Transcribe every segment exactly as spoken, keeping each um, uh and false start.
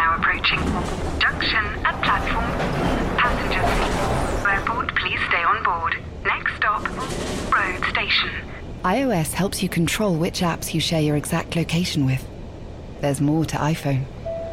now approaching. Junction at platform. Passengers. Airport, please stay on board. Next stop, road station. iOS helps you control which apps you share your exact location with. There's more to iPhone.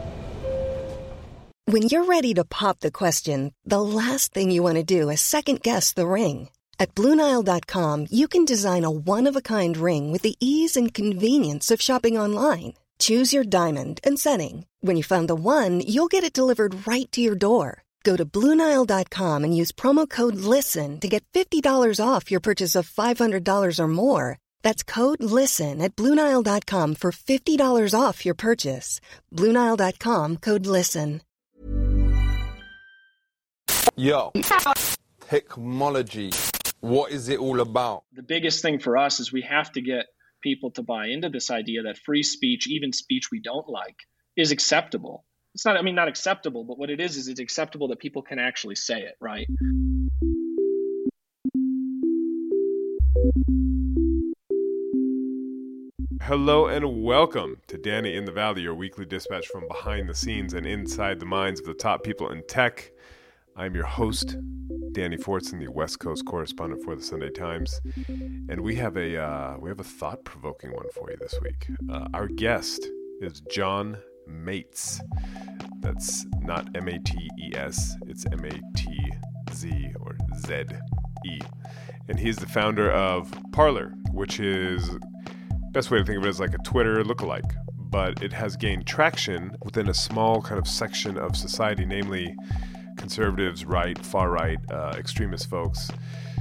When you're ready to pop the question, the last thing you want to do is second-guess the ring. At Blue Nile dot com, you can design a one-of-a-kind ring with the ease and convenience of shopping online. Choose your diamond and setting. When you find the one, you'll get it delivered right to your door. Go to Blue Nile dot com and use promo code LISTEN to get fifty dollars off your purchase of five hundred dollars or more. That's code LISTEN at Blue Nile dot com for fifty dollars off your purchase. Blue Nile dot com, code LISTEN. Yo, technology, what is it all about? The biggest thing for us is we have to get people to buy into this idea that free speech, even speech we don't like, is acceptable. It's not, I mean, not acceptable, but what it is, is it's acceptable that people can actually say it, right? Hello and welcome to Danny in the Valley, your weekly dispatch from behind the scenes and inside the minds of the top people in tech. I'm your host, Danny Fortson, the West Coast correspondent for the Sunday Times, and we have a uh, we have a thought-provoking one for you this week. Uh, our guest is John Mates. That's not M A T E S, it's M A T Z or Z E, and he's the founder of Parler, which is, best way to think of it is like a Twitter lookalike, but it has gained traction within a small kind of section of society, namely conservatives, right, far right, uh, extremist folks.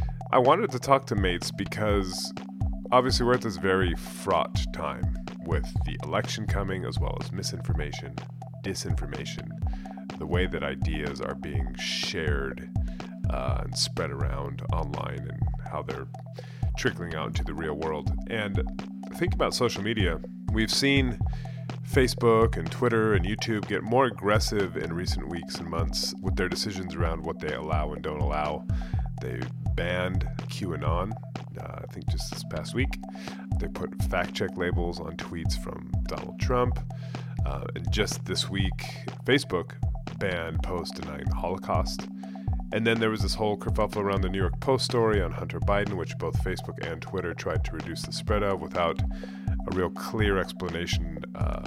I wanted to talk to Mates because obviously we're at this very fraught time with the election coming, as well as misinformation, disinformation, the way that ideas are being shared uh, and spread around online, and how they're trickling out into the real world. And think about social media. We've seen Facebook and Twitter and YouTube get more aggressive in recent weeks and months with their decisions around what they allow and don't allow. They banned QAnon, uh, I think just this past week. They put fact-check labels on tweets from Donald Trump. Uh, and just this week, Facebook banned posts denying the Holocaust. And then there was this whole kerfuffle around the New York Post story on Hunter Biden, which both Facebook and Twitter tried to reduce the spread of without a real clear explanation uh,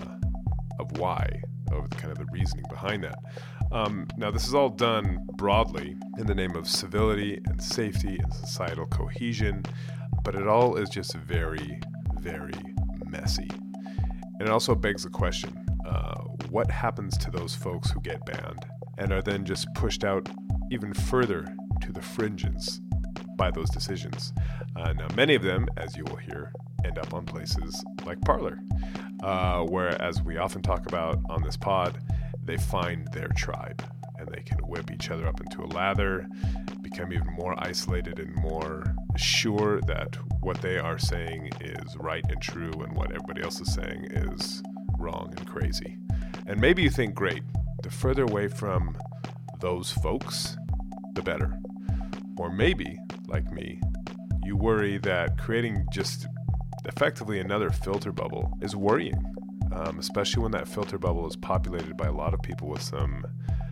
of why, of kind of the reasoning behind that. Um, now, this is all done broadly in the name of civility and safety and societal cohesion, but it all is just very, very messy. And it also begs the question, uh, what happens to those folks who get banned and are then just pushed out even further to the fringes by those decisions? Uh, now, many of them, as you will hear, end up on places like Parler, uh, where, as we often talk about on this pod, they find their tribe and they can whip each other up into a lather, become even more isolated and more sure that what they are saying is right and true and what everybody else is saying is wrong and crazy. And maybe you think, great, the further away from those folks, the better. Or maybe, like me, you worry that creating just effectively another filter bubble is worrying, um, especially when that filter bubble is populated by a lot of people with some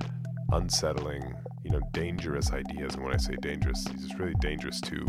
unsettling, you know, dangerous ideas. And when I say dangerous, it's really dangerous to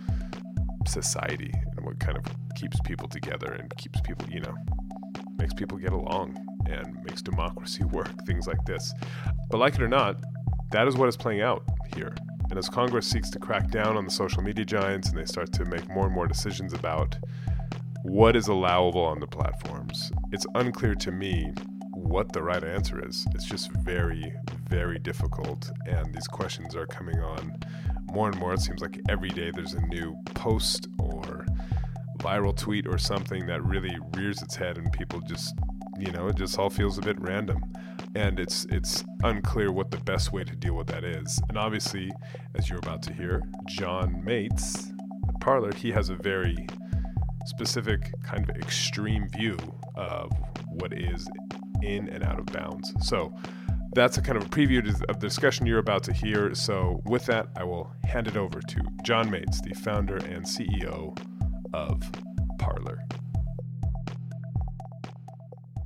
society and what kind of keeps people together and keeps people, you know, makes people get along and makes democracy work, things like this. But like it or not, that is what is playing out here. And as Congress seeks to crack down on the social media giants and they start to make more and more decisions about what is allowable on the platforms, it's unclear to me what the right answer is. It's just very, very difficult. And these questions are coming on more and more. It seems like every day there's a new post or viral tweet or something that really rears its head and people just, you know, it just all feels a bit random. And it's it's unclear what the best way to deal with that is. And obviously, as you're about to hear, John Mates at Parler, he has a very specific kind of extreme view of what is in and out of bounds. So that's a kind of a preview of the discussion you're about to hear. So with that, I will hand it over to John Mates, the founder and C E O of Parler.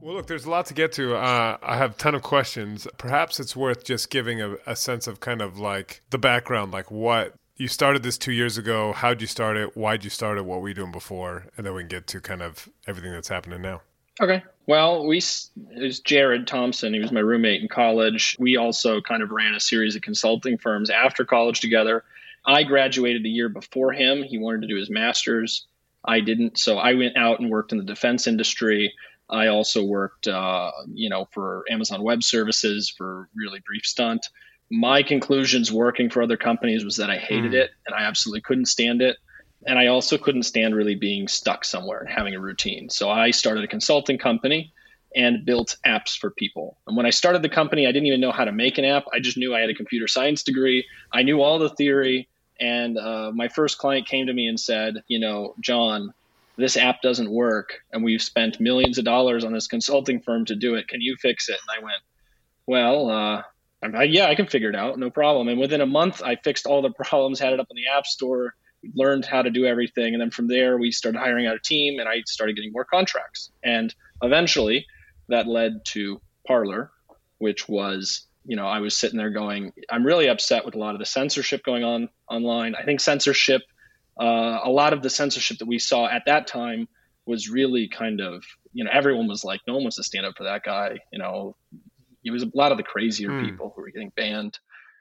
Well, look, there's a lot to get to. Uh, I have a ton of questions. Perhaps it's worth just giving a, a sense of kind of like the background, like what you started this two years ago. How'd you start it? Why'd you start it? What were you doing before? And then we can get to kind of everything that's happening now. Okay. Well, we it was Jared Thompson. He was my roommate in college. We also kind of ran a series of consulting firms after college together. I graduated the year before him. He wanted to do his master's. I didn't. So I went out and worked in the defense industry. I also worked, uh, you know, for Amazon Web Services for a really brief stunt. My conclusions working for other companies was that I hated mm. it and I absolutely couldn't stand it. And I also couldn't stand really being stuck somewhere and having a routine. So I started a consulting company and built apps for people. And when I started the company, I didn't even know how to make an app. I just knew I had a computer science degree. I knew all the theory. And uh, my first client came to me and said, you know, John, this app doesn't work, and we've spent millions of dollars on this consulting firm to do it. Can you fix it? And I went, well, uh, I'm, I, yeah, I can figure it out. No problem. And within a month, I fixed all the problems, had it up in the App Store, learned how to do everything. And then from there, we started hiring out a team, and I started getting more contracts. And eventually, that led to Parler, which was, you know, I was sitting there going, I'm really upset with a lot of the censorship going on online. I think censorship Uh, a lot of the censorship that we saw at that time was really kind of, you know, everyone was like, no one wants to stand up for that guy. You know, it was a lot of the crazier mm. people who were getting banned.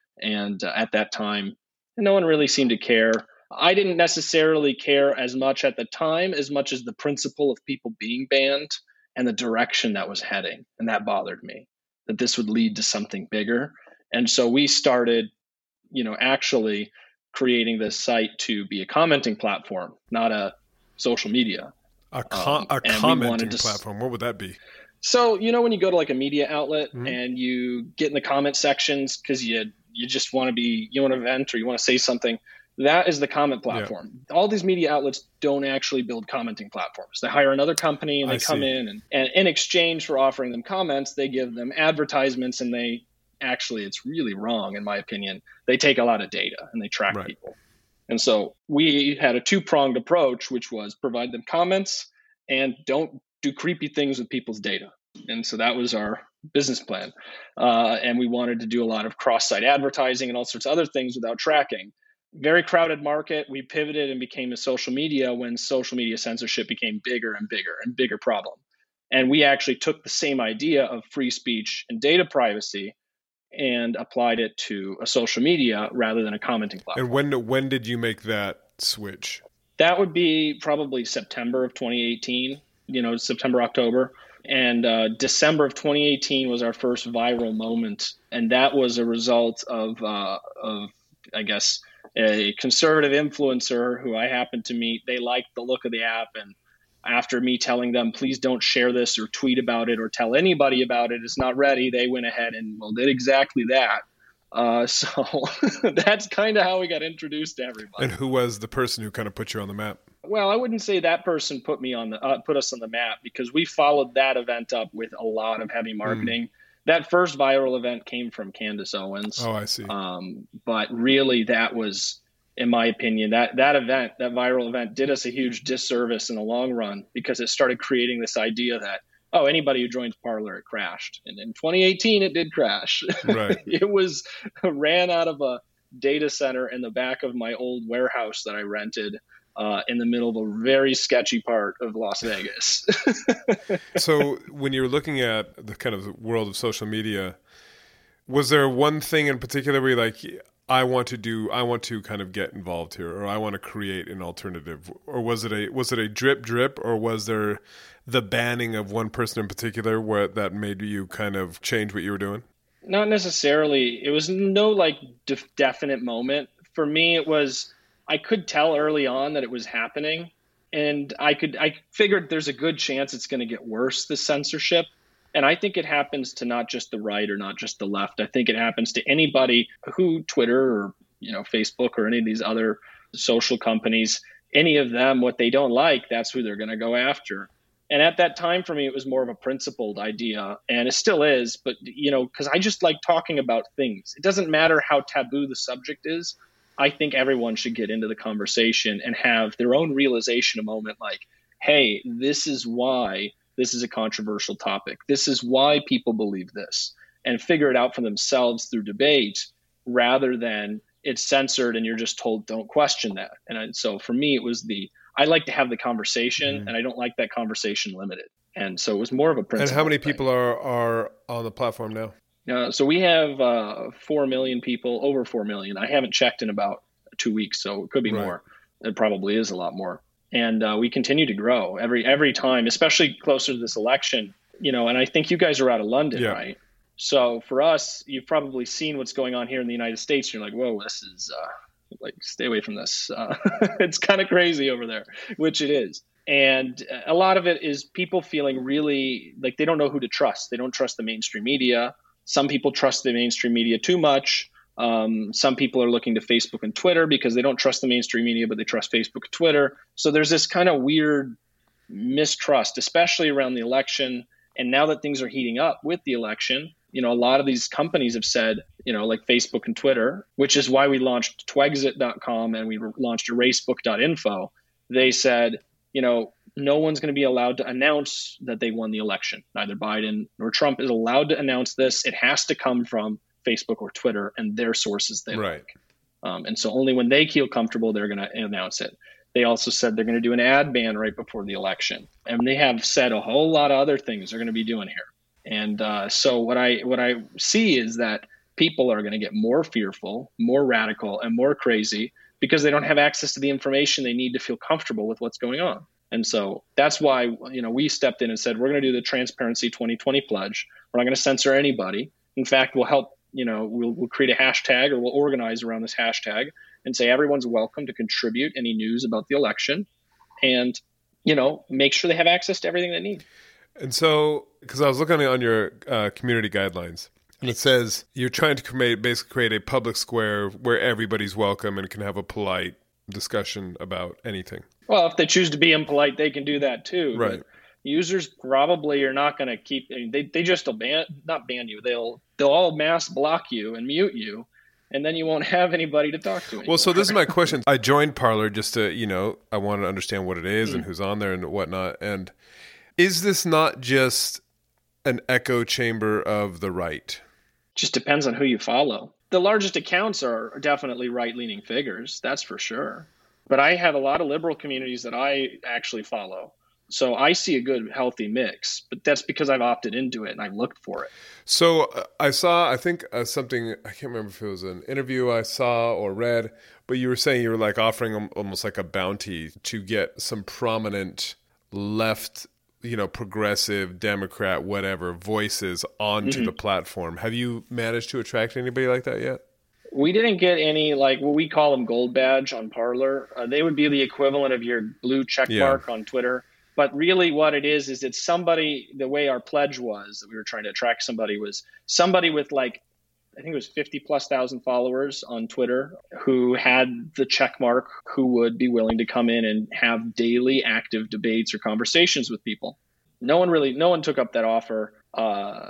And uh, at that time, no one really seemed to care. I didn't necessarily care as much at the time, as much as the principle of people being banned and the direction that was heading. And that bothered me, that this would lead to something bigger. And so we started, you know, actually creating this site to be a commenting platform, not a social media. A, com- um, a commenting to, platform. What would that be? So, you know, when you go to like a media outlet mm-hmm. and you get in the comment sections because you you just want to be, you want to vent or you want to say something, that is the comment platform. Yeah. All these media outlets don't actually build commenting platforms. They hire another company and they I come see. in and, and in exchange for offering them comments, they give them advertisements, and they actually, it's really wrong, in my opinion. They take a lot of data and they track right. people. And so we had a two-pronged approach, which was provide them comments and don't do creepy things with people's data. And so that was our business plan. Uh, and we wanted to do a lot of cross-site advertising and all sorts of other things without tracking. Very crowded market. We pivoted and became a social media when social media censorship became bigger and bigger and bigger problem. And we actually took the same idea of free speech and data privacy and applied it to a social media rather than a commenting platform. And when when did you make that switch? That would be probably September of twenty eighteen, you know, September, October. And uh, December of twenty eighteen was our first viral moment. And that was a result of, uh, of I guess, a conservative influencer who I happened to meet. They liked the look of the app, and after me telling them, please don't share this or tweet about it or tell anybody about it, it's not ready, they went ahead and, well, did exactly that. Uh, so that's kind of how we got introduced to everybody. And who was the person who kind of put you on the map? Well, I wouldn't say that person put me on the uh, put us on the map, because we followed that event up with a lot of heavy marketing. Mm. That first viral event came from Candace Owens. Oh, I see. Um, but really, that was, in my opinion, that that event, that viral event, did us a huge disservice in the long run, because it started creating this idea that, oh, anybody who joins Parler, it crashed. And in twenty eighteen, it did crash. Right. It was ran out of a data center in the back of my old warehouse that I rented uh, in the middle of a very sketchy part of Las Vegas. So when you're looking at the kind of the world of social media, was there one thing in particular where you're like, I want to do, I want to kind of get involved here, or I want to create an alternative? Or was it a, was it a drip drip, or was there the banning of one person in particular where that made you kind of change what you were doing? Not necessarily. It was no like de- definite moment. For me, it was, I could tell early on that it was happening, and I could, I figured there's a good chance it's going to get worse, the censorship. And I think it happens to not just the right or not just the left. I think it happens to anybody who Twitter or, you know, Facebook or any of these other social companies, any of them, what they don't like, that's who they're going to go after. And at that time, for me, it was more of a principled idea, and it still is. But, you know, because I just like talking about things. It doesn't matter how taboo the subject is. I think everyone should get into the conversation and have their own realization a moment like, hey, this is why this is a controversial topic. This is why people believe this, and figure it out for themselves through debate rather than it's censored and you're just told, don't question that. And I, so for me, it was the, I like to have the conversation mm-hmm. and I don't like that conversation limited. And so it was more of a principle. And how many thing. people are, are on the platform now? Uh, so we have uh, four million people, over four million. I haven't checked in about two weeks, so it could be right. more. It probably is a lot more. And uh, we continue to grow every every time, especially closer to this election. You know, and I think you guys are out of London, yeah. right? So for us, you've probably seen what's going on here in the United States. You're like, whoa, this is uh, like, stay away from this. Uh, it's kind of crazy over there, which it is. And a lot of it is people feeling really like they don't know who to trust. They don't trust the mainstream media. Some people trust the mainstream media too much. Um, some people are looking to Facebook and Twitter because they don't trust the mainstream media, but they trust Facebook and Twitter. So there's this kind of weird mistrust, especially around the election. And now that things are heating up with the election, you know, a lot of these companies have said, you know, like Facebook and Twitter, which is why we launched Twexit dot com and we launched Erasebook dot info. They said, you know, no one's going to be allowed to announce that they won the election. Neither Biden nor Trump is allowed to announce this. It has to come from Facebook or Twitter and their sources they right. like. Um, and so only when they feel comfortable, they're going to announce it. They also said they're going to do an ad ban right before the election. And they have said a whole lot of other things they're going to be doing here. And uh, so what I what I see is that people are going to get more fearful, more radical, and more crazy because they don't have access to the information they need to feel comfortable with what's going on. And so that's why, you know, we stepped in and said, we're going to do the Transparency twenty twenty pledge. We're not going to censor anybody. In fact, we'll help, you know, we'll, we'll create a hashtag or we'll organize around this hashtag and say everyone's welcome to contribute any news about the election and, you know, make sure they have access to everything they need. And so, because I was looking on your uh, community guidelines, and it says you're trying to create, basically create a public square where everybody's welcome and can have a polite discussion about anything. Well, if they choose to be impolite, they can do that too. Right. But users probably are not going to keep. I mean, they they just will ban, not ban you. They'll they'll all mass block you and mute you, and then you won't have anybody to talk to anymore. Well, so this is my question. I joined Parler just to, you know, I want to understand what it is mm-hmm. and who's on there and whatnot. And is this not just an echo chamber of the right? Just depends on who you follow. The largest accounts are definitely right-leaning figures, that's for sure. But I have a lot of liberal communities that I actually follow. So I see a good, healthy mix. But that's because I've opted into it and I've looked for it. So uh, I saw, I think uh, something, I can't remember if it was an interview I saw or read, but you were saying you were like offering them almost like a bounty to get some prominent left, you know, progressive, Democrat, whatever, voices onto mm-hmm. the platform. Have you managed to attract anybody like that yet? We didn't get any, like, what we call them gold badge on Parler. Uh, they would be the equivalent of your blue check mark yeah. on Twitter. But really what it is, is it's somebody, the way our pledge was, that we were trying to attract somebody, was somebody with like, I think it was fifty plus thousand followers on Twitter who had the check mark, who would be willing to come in and have daily active debates or conversations with people. No one really, no one took up that offer, uh,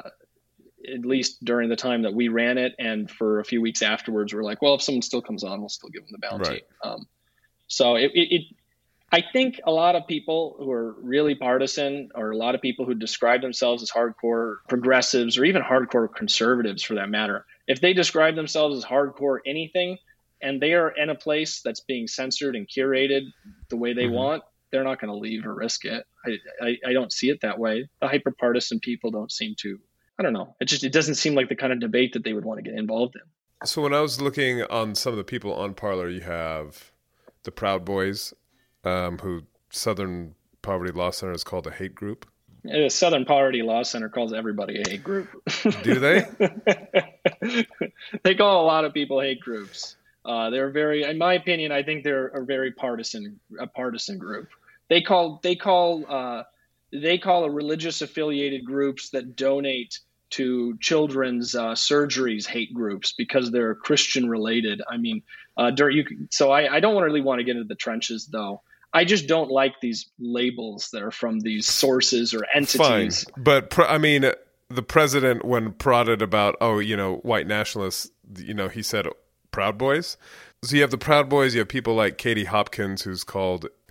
at least during the time that we ran it. And for a few weeks afterwards, we're like, well, if someone still comes on, we'll still give them the bounty. Right. Um, so it, it, it, I think a lot of people who are really partisan, or a lot of people who describe themselves as hardcore progressives or even hardcore conservatives for that matter, if they describe themselves as hardcore anything and they are in a place that's being censored and curated the way they mm-hmm. want, they're not going to leave or risk it. I, I, I don't see it that way. The hyper-partisan people don't seem to, I don't know. It just, it doesn't seem like the kind of debate that they would want to get involved in. So when I was looking on some of the people on Parler, you have the Proud Boys, um, who Southern Poverty Law Center is called a hate group. The Southern Poverty Law Center calls everybody a hate group. Do they? They call a lot of people hate groups. Uh, they're very, in my opinion, I think they're a very partisan, a partisan group. They call, they call, uh, they call a religious affiliated groups that donate to children's uh, surgeries hate groups because they're Christian related. I mean, uh, during, you, so I, I don't really want to get into the trenches though. I just don't like these labels that are from these sources or entities. Fine. But pr- I mean, the president, when prodded about, oh, you know, white nationalists, you know, he said Proud Boys. So you have the Proud Boys, you have people like Katie Hopkins, who's called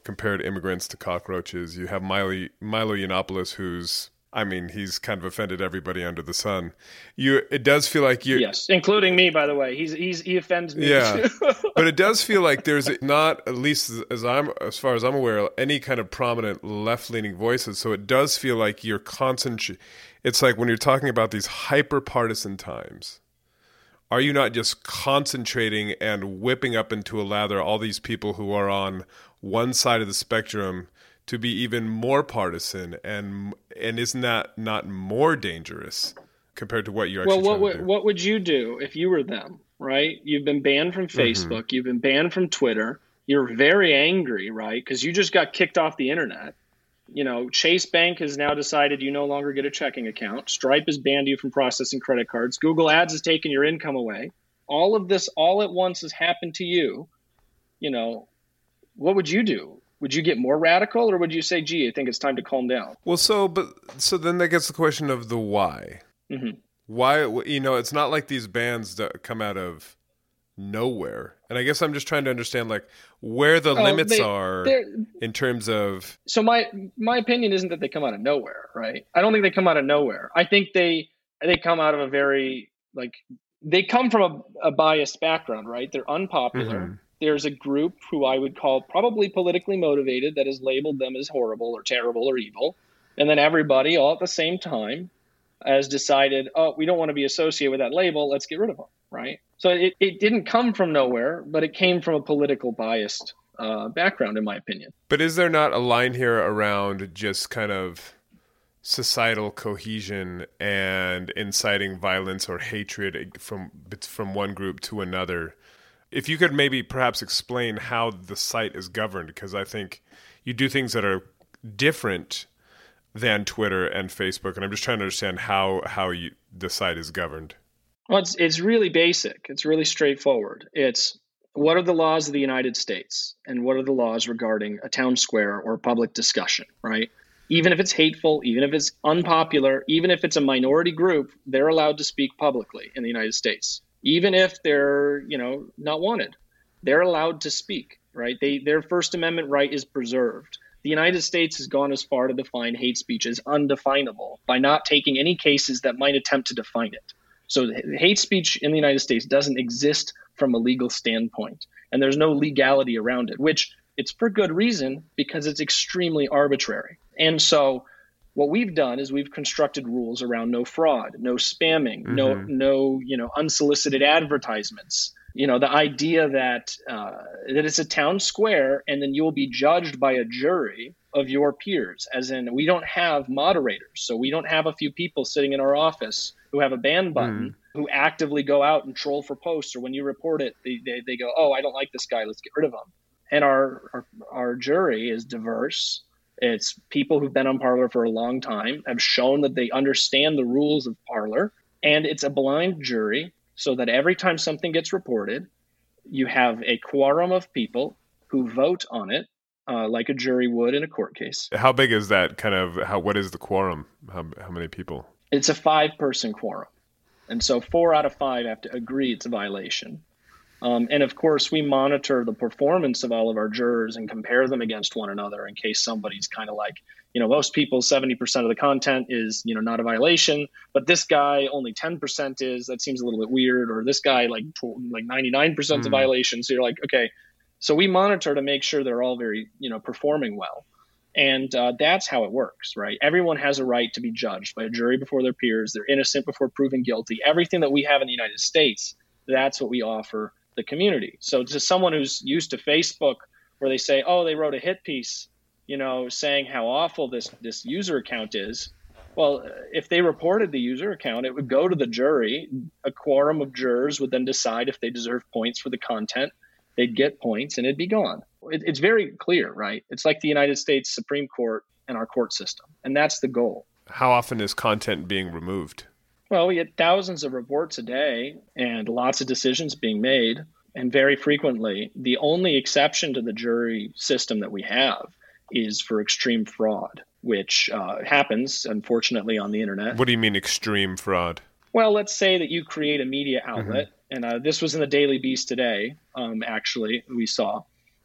compared immigrants to cockroaches. You have Milo, Milo Yiannopoulos, who's, I mean, he's kind of offended everybody under the sun. You, it does feel like you, yes, including me, by the way. He's he's he offends me. Yeah, too. but it does feel like there's not, at least as I'm as far as I'm aware, any kind of prominent left-leaning voices. So it does feel like you're concentrating. It's like when you're talking about these hyper-partisan times, are you not just concentrating and whipping up into a lather all these people who are on one side of the spectrum to be even more partisan, and and isn't that not more dangerous compared to what you're actually well, what trying would to do? what would you do if you were them, right? You've been banned from Facebook, mm-hmm. you've been banned from Twitter, you're very angry, right? Because you just got kicked off the internet. You know, Chase Bank has now decided you no longer get a checking account. Stripe has banned you from processing credit cards. Google Ads has taken your income away. All of this all at once has happened to you. You know, what would you do? Would you get more radical, or would you say, gee, I think it's time to calm down? Well, so, but, so then that gets the question of the why. Mm-hmm. Why, you know, it's not like these bans that come out of nowhere. And I guess I'm just trying to understand, like, where the oh, limits they, are in terms of... So my my opinion isn't that they come out of nowhere, right? I don't think they come out of nowhere. I think they they come out of a very, like, they come from a, a biased background, right? They're unpopular. Mm-hmm. There's a group who I would call probably politically motivated that has labeled them as horrible or terrible or evil. And then everybody all at the same time has decided, oh, we don't want to be associated with that label. Let's get rid of them, right? So it, it didn't come from nowhere, but it came from a political biased uh, background, in my opinion. But is there not a line here around just kind of societal cohesion and inciting violence or hatred from from one group to another? If you could maybe perhaps explain how the site is governed, because I think you do things that are different than Twitter and Facebook, and I'm just trying to understand how how you, the site is governed. Well, it's it's really basic. It's really straightforward. It's what are the laws of the United States, and what are the laws regarding a town square or public discussion, right? Even if it's hateful, even if it's unpopular, even if it's a minority group, they're allowed to speak publicly in the United States. Even if they're, you know, not wanted, they're allowed to speak, right? They, their First Amendment right is preserved. The United States has gone as far to define hate speech as undefinable by not taking any cases that might attempt to define it. So hate speech in the United States doesn't exist from a legal standpoint, and there's no legality around it, which it's for good reason, because it's extremely arbitrary. And so what we've done is we've constructed rules around no fraud, no spamming, mm-hmm. no, no, you know, unsolicited advertisements. You know, the idea that uh, that it's a town square and then you'll be judged by a jury of your peers, as in we don't have moderators. So we don't have a few people sitting in our office who have a ban button mm. who actively go out and troll for posts, or when you report it, they, they, they go, oh, I don't like this guy, let's get rid of him. And our, our our jury is diverse. It's people who've been on Parler for a long time, have shown that they understand the rules of Parler, and it's a blind jury, so that every time something gets reported, you have a quorum of people who vote on it, uh, like a jury would in a court case. How big is that kind of, how? What is the quorum? How, how many people? It's a five-person quorum. And so four out of five have to agree it's a violation. Um, and of course, we monitor the performance of all of our jurors and compare them against one another in case somebody's kind of like, you know, most people, seventy percent of the content is, you know, not a violation, but this guy only ten percent is. That seems a little bit weird. Or this guy, like, like ninety-nine percent is mm. a violation. So you're like, okay. So we monitor to make sure they're all very, you know, performing well. And uh, that's how it works, right? Everyone has a right to be judged by a jury before their peers. They're innocent before proven guilty. Everything that we have in the United States, that's what we offer the community. So to someone who's used to Facebook, where they say, oh, they wrote a hit piece, you know, saying how awful this, this user account is. Well, if they reported the user account, it would go to the jury. A quorum of jurors would then decide if they deserve points for the content. They'd get points and it'd be gone. It, it's very clear, right? It's like the United States Supreme Court and our court system. And that's the goal. How often is content being removed? Well, we get thousands of reports a day and lots of decisions being made. And very frequently, the only exception to the jury system that we have is for extreme fraud, which uh, happens, unfortunately, on the internet. What do you mean extreme fraud? Well, let's say that you create a media outlet. Mm-hmm. And uh, this was in the Daily Beast today, um, actually, we saw.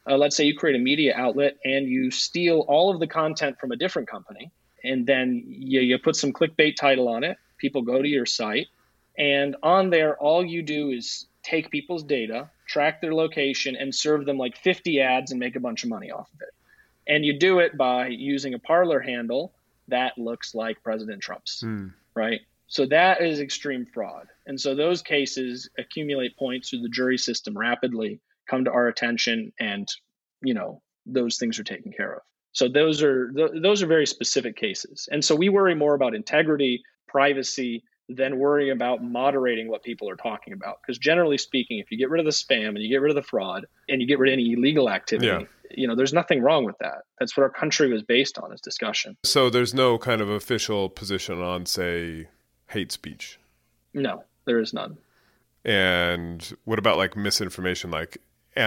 Uh, let's say you create a media outlet and you steal all of the content from a different company, and then you, you put some clickbait title on it. People go to your site, and on there, all you do is take people's data, track their location, and serve them like fifty ads and make a bunch of money off of it. And you do it by using a Parler handle that looks like President Trump's, mm. right? So that is extreme fraud. And so those cases accumulate points through the jury system rapidly, come to our attention, and, you know, those things are taken care of. So those are th- those are very specific cases. And so we worry more about integrity, privacy, than worrying about moderating what people are talking about. Because generally speaking, if you get rid of the spam and you get rid of the fraud and you get rid of any illegal activity, yeah. you know, there's nothing wrong with that. That's what our country was based on, is discussion. So there's no kind of official position on, say, hate speech? No, there is none. And what about like misinformation, like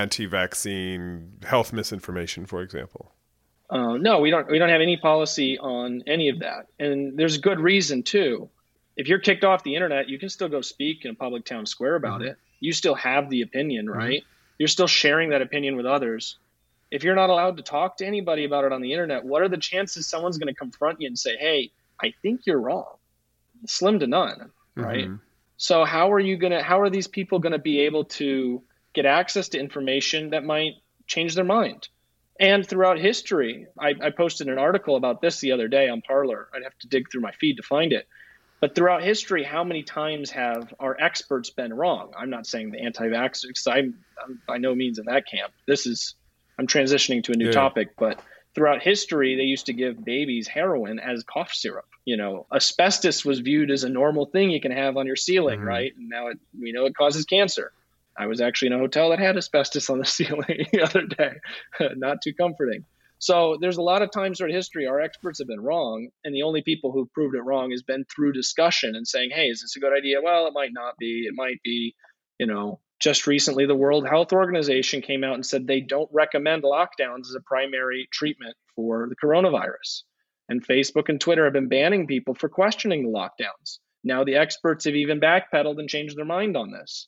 anti-vaccine health misinformation, for example? Uh, no, we don't. We don't have any policy on any of that, and there's good reason too. If you're kicked off the internet, you can still go speak in a public town square about mm-hmm. it. You still have the opinion, right? Mm-hmm. You're still sharing that opinion with others. If you're not allowed to talk to anybody about it on the internet, what are the chances someone's going to confront you and say, "Hey, I think you're wrong"? Slim to none, right? Mm-hmm. So how are you going to? How are these people going to be able to get access to information that might change their mind? And throughout history, I, I posted an article about this the other day on Parler. I'd have to dig through my feed to find it. But throughout history, how many times have our experts been wrong? I'm not saying the anti-vaxxers, I'm, I'm by no means in that camp. This is, I'm transitioning to a new yeah. topic, but throughout history, they used to give babies heroin as cough syrup. You know, asbestos was viewed as a normal thing you can have on your ceiling, mm-hmm. right? And now it, we know it causes cancer. I was actually in a hotel that had asbestos on the ceiling the other day. Not too comforting. So there's a lot of times throughout history our experts have been wrong, and the only people who've proved it wrong has been through discussion and saying, hey, is this a good idea? Well, it might not be. It might be. You know, just recently the World Health Organization came out and said they don't recommend lockdowns as a primary treatment for the coronavirus. And Facebook and Twitter have been banning people for questioning the lockdowns. Now the experts have even backpedaled and changed their mind on this.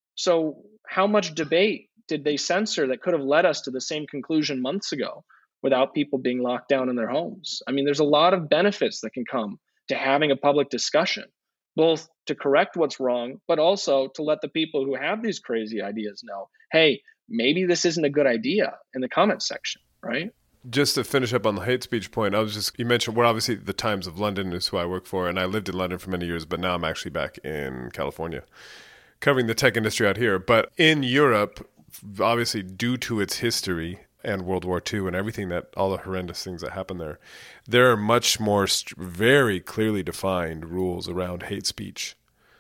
So how much debate did they censor that could have led us to the same conclusion months ago without people being locked down in their homes? I mean, there's a lot of benefits that can come to having a public discussion, both to correct what's wrong, but also to let the people who have these crazy ideas know, hey, maybe this isn't a good idea in the comments section, right? Just to finish up on the hate speech point, I was just, you mentioned, we're obviously the Times of London is who I work for, and I lived in London for many years, but now I'm actually back in California, covering the tech industry out here. But in Europe, obviously due to its history and World War Two and everything that, all the horrendous things that happened there, there are much more st- very clearly defined rules around hate speech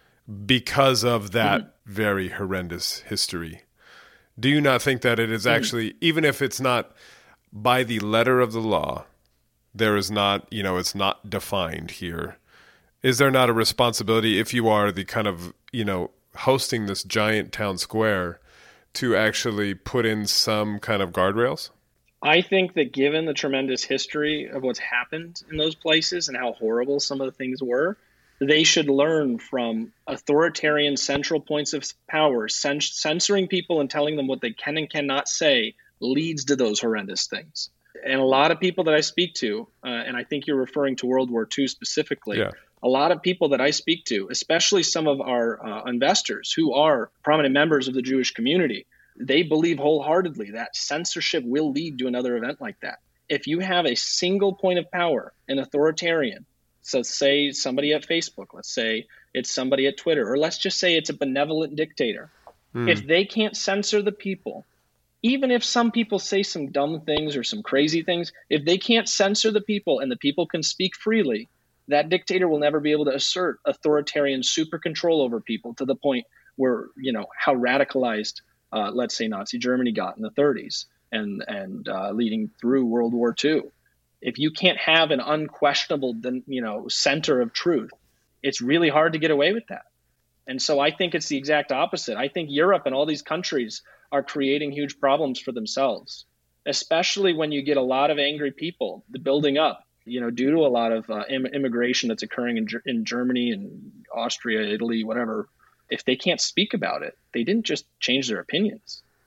because of that mm-hmm. very horrendous history. Do you not think that it is actually, mm-hmm. even if it's not by the letter of the law, there is not, you know, it's not defined here. Is there not a responsibility if you are the kind of, you know, hosting this giant town square to actually put in some kind of guardrails? I think that given the tremendous history of what's happened in those places and how horrible some of the things were, they should learn from authoritarian central points of power. Cens- censoring people and telling them what they can and cannot say leads to those horrendous things. And a lot of people that I speak to, uh, and I think you're referring to World War Two specifically, yeah. a lot of people that I speak to, especially some of our uh, investors who are prominent members of the Jewish community, they believe wholeheartedly that censorship will lead to another event like that. If you have a single point of power, an authoritarian, so say somebody at Facebook, let's say it's somebody at Twitter, or let's just say it's a benevolent dictator. Mm. If they can't censor the people, even if some people say some dumb things or some crazy things, if they can't censor the people and the people can speak freely, that dictator will never be able to assert authoritarian super control over people to the point where, you know, how radicalized, uh, let's say Nazi Germany got in the thirties and, and uh, leading through World War Two. If you can't have an unquestionable, you know, center of truth, it's really hard to get away with that. And so I think it's the exact opposite. I think Europe and all these countries are creating huge problems for themselves, especially when you get a lot of angry people, the building up, you know, due to a lot of uh, im- immigration that's occurring in, in Germany and Austria, Italy, whatever. If they can't speak about it, they didn't just change their opinions.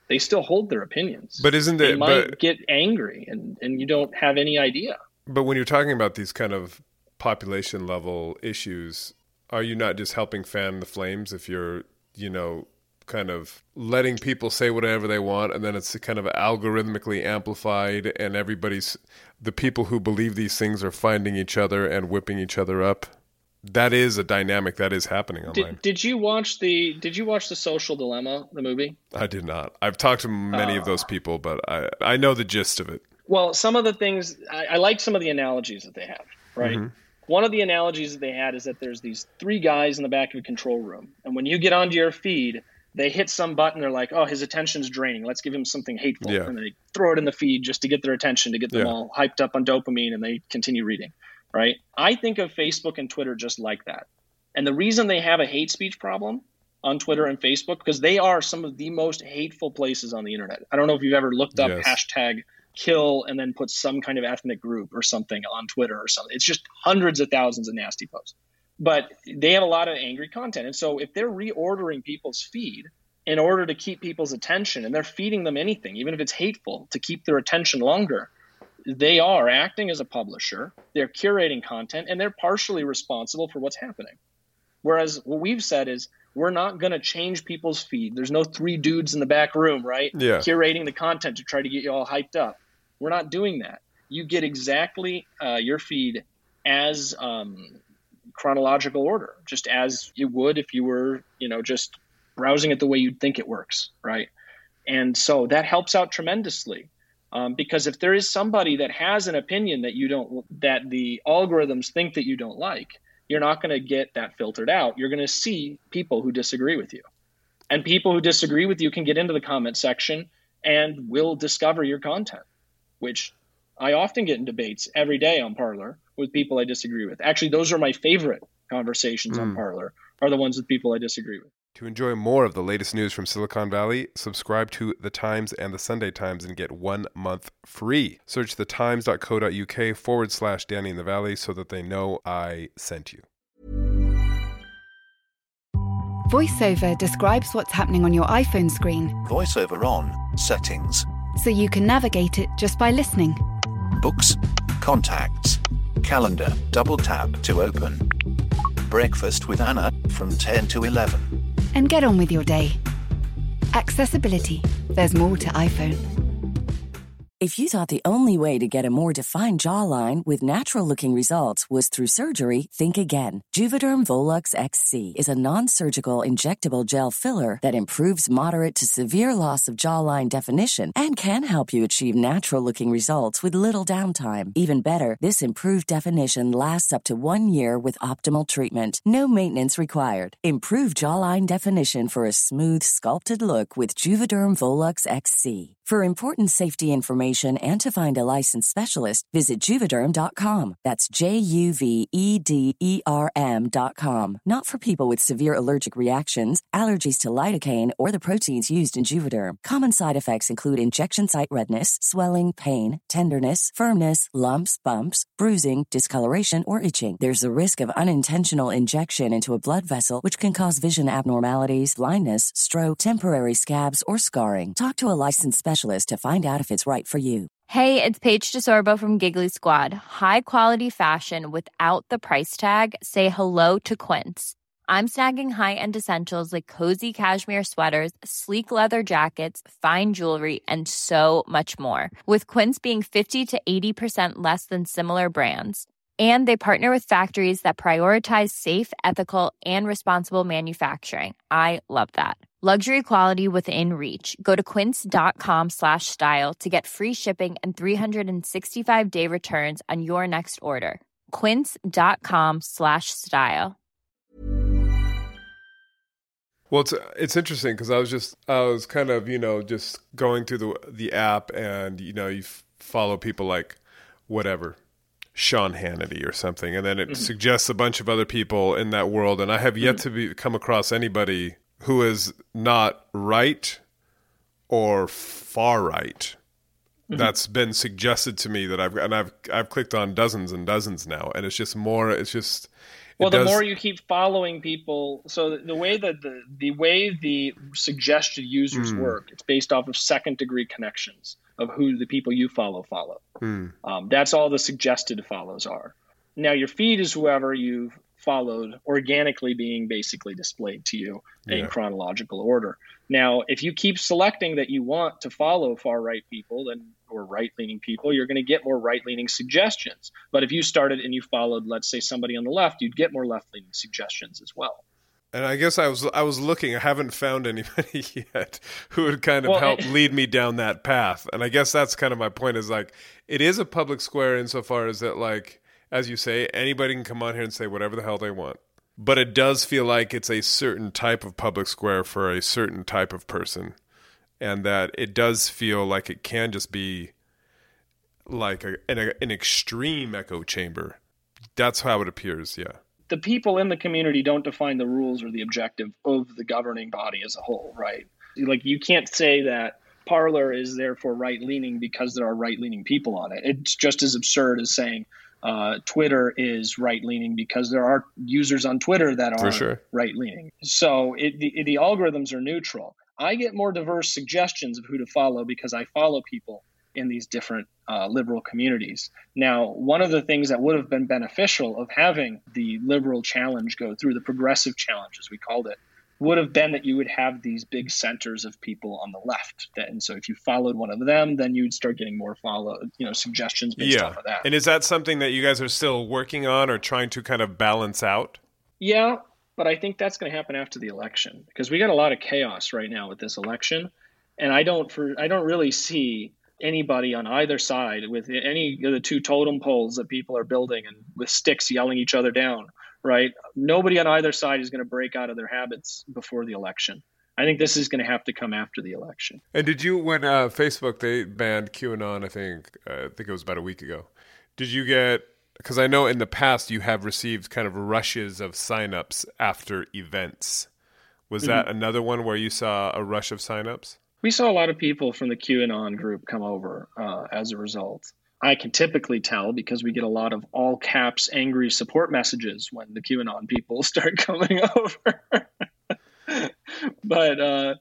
They still hold their opinions. But isn't they it? might But, get angry, and, and you don't have any idea. But when you're talking about these kind of population level issues, are you not just helping fan the flames if you're, you know, kind of letting people say whatever they want, and then it's kind of algorithmically amplified, and everybody's, the people who believe these things are finding each other and whipping each other up? That is a dynamic that is happening online. Did, did you watch the Did you watch the Social Dilemma, the movie? I did not. I've talked to many uh, of those people, but I I know the gist of it. Well, some of the things I, I like some of the analogies that they have. Right. Mm-hmm. One of the analogies that they had is that there's these three guys in the back of a control room, and when you get onto your feed, they hit some button. They're like, "Oh, his attention's draining. Let's give him something hateful," yeah. and they throw it in the feed just to get their attention, to get them yeah. all hyped up on dopamine, and they continue reading. Right. I think of Facebook and Twitter just like that. And the reason they have a hate speech problem on Twitter and Facebook, because they are some of the most hateful places on the internet. I don't know if you've ever looked up yes. hashtag kill and then put some kind of ethnic group or something on Twitter or something. It's just hundreds of thousands of nasty posts. But they have a lot of angry content. And so if they're reordering people's feed in order to keep people's attention, and they're feeding them anything, even if it's hateful, to keep their attention longer, they are acting as a publisher. They're curating content, and they're partially responsible for what's happening. Whereas what we've said is we're not going to change people's feed. There's no three dudes in the back room, right? Yeah. Curating the content to try to get you all hyped up. We're not doing that. You get exactly uh, your feed as um, chronological order, just as you would if you were, you know, just browsing it the way you'd think it works, right? And so that helps out tremendously. Um, because if there is somebody that has an opinion that you don't, that the algorithms think that you don't like, you're not going to get that filtered out. You're going to see people who disagree with you. And people who disagree with you can get into the comment section and will discover your content, which I often get in debates every day on Parler with people I disagree with. Actually, those are my favorite conversations mm. on Parler, are the ones with people I disagree with. To enjoy more of the latest news from Silicon Valley, subscribe to The Times and The Sunday Times and get one month free. Search thetimes.co.uk forward slash Danny in the Valley so that they know I sent you. VoiceOver describes what's happening on your iPhone screen. VoiceOver on, settings. So you can navigate it just by listening. Books, contacts, calendar, double tap to open. Breakfast with Anna from ten to eleven. And get on with your day. Accessibility. There's more to iPhone. If you thought the only way to get a more defined jawline with natural-looking results was through surgery, think again. Juvederm Volux X C is a non-surgical injectable gel filler that improves moderate to severe loss of jawline definition and can help you achieve natural-looking results with little downtime. Even better, this improved definition lasts up to one year with optimal treatment. No maintenance required. Improve jawline definition for a smooth, sculpted look with Juvederm Volux X C. For important safety information and to find a licensed specialist, visit Juvederm dot com. That's J U V E D E R M dot com. Not for people with severe allergic reactions, allergies to lidocaine, or the proteins used in Juvederm. Common side effects include injection site redness, swelling, pain, tenderness, firmness, lumps, bumps, bruising, discoloration, or itching. There's a risk of unintentional injection into a blood vessel, which can cause vision abnormalities, blindness, stroke, temporary scabs, or scarring. Talk to a licensed specialist to find out if it's right for you. Hey, it's Paige DeSorbo from Giggly Squad. High quality fashion without the price tag. Say hello to Quince. I'm snagging high-end essentials like cozy cashmere sweaters, sleek leather jackets, fine jewelry, and so much more. With Quince being fifty to eighty percent less than similar brands. And they partner with factories that prioritize safe, ethical, and responsible manufacturing. I love that. Luxury quality within reach. Go to quince.com slash style to get free shipping and three sixty-five day returns on your next order. Quince.com slash style. Well, it's it's interesting because I was just I was kind of you know just going through the the app, and you know you f- follow people like whatever Sean Hannity or something, and then it mm-hmm. suggests a bunch of other people in that world, and I have yet mm-hmm. to be come across anybody who is not right or far right. Mm-hmm. That's been suggested to me that I've and I've I've clicked on dozens and dozens now, and it's just more. It's just Well, it the does... more you keep following people, so the way that the, the way the suggested users mm. work, it's based off of second degree connections of who the people you follow follow. Mm. Um, that's all the suggested follows are. Now your feed is whoever you've followed organically being basically displayed to you yeah. in chronological order. Now, if you keep selecting that you want to follow far-right people then or right-leaning people, you're going to get more right-leaning suggestions. But if you started and you followed, let's say, somebody on the left, you'd get more left-leaning suggestions as well. And I guess I was I was looking, I haven't found anybody yet who would kind of well, help it, lead me down that path. And I guess that's kind of my point is like, it is a public square insofar as that, like, as you say, anybody can come on here and say whatever the hell they want. But it does feel like it's a certain type of public square for a certain type of person. And that it does feel like it can just be like a, an, an extreme echo chamber. That's how it appears, yeah. The people in the community don't define the rules or the objective of the governing body as a whole, right? Like, you can't say that Parler is therefore right-leaning because there are right-leaning people on it. It's just as absurd as saying uh, Twitter is right-leaning because there are users on Twitter that are sure. right-leaning. So it, the, the algorithms are neutral. I get more diverse suggestions of who to follow because I follow people in these different uh, liberal communities. Now, one of the things that would have been beneficial of having the liberal challenge go through, the progressive challenge, as we called it, would have been that you would have these big centers of people on the left. That, and so if you followed one of them, then you'd start getting more follow, you know, suggestions based yeah. off of that. And is that something that you guys are still working on or trying to kind of balance out? Yeah, but I think that's going to happen after the election because we got a lot of chaos right now with this election. And I don't, for, I don't really see anybody on either side with any of the two totem poles that people are building and with sticks yelling each other down, right? Nobody on either side is going to break out of their habits before the election. I think this is going to have to come after the election. And did you, when uh, Facebook, they banned QAnon, I think, uh, I think it was about a week ago, did you get, because I know in the past you have received kind of rushes of signups after events. Was mm-hmm. that another one where you saw a rush of signups? We saw a lot of people from the QAnon group come over uh, as a result. I can typically tell because we get a lot of all caps angry support messages when the QAnon people start coming over. But uh,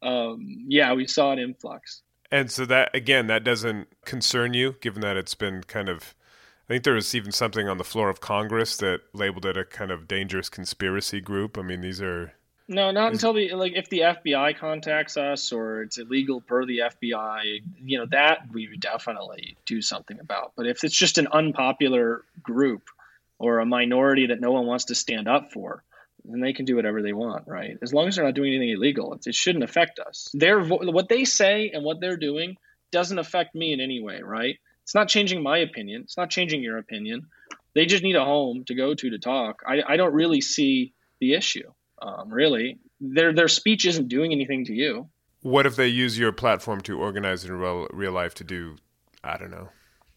um, yeah, we saw an influx. And so that, again, that doesn't concern you, given that it's been kind of, I think there was even something on the floor of Congress that labeled it a kind of dangerous conspiracy group. I mean, these are... No, not until the, like, if the F B I contacts us or it's illegal per the F B I, you know, that we would definitely do something about. But if it's just an unpopular group or a minority that no one wants to stand up for, then they can do whatever they want, right? As long as they're not doing anything illegal, it, it shouldn't affect us. Their what they say and what they're doing doesn't affect me in any way, right? It's not changing my opinion. It's not changing your opinion. They just need a home to go to to talk. I, I don't really see the issue. Um, really, their their speech isn't doing anything to you. What if they use your platform to organize in real, real life to do, I don't know,